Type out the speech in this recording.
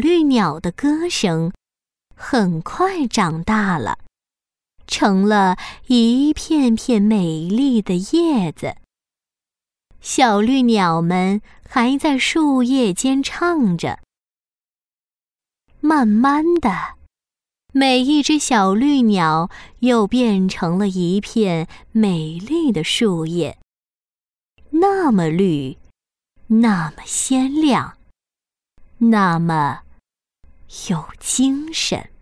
绿鸟的歌声很快长大了，成了一片片美丽的叶子。小绿鸟们还在树叶间唱着。慢慢的，每一只小绿鸟又变成了一片美丽的树叶，那么绿，那么鲜亮，那么有精神。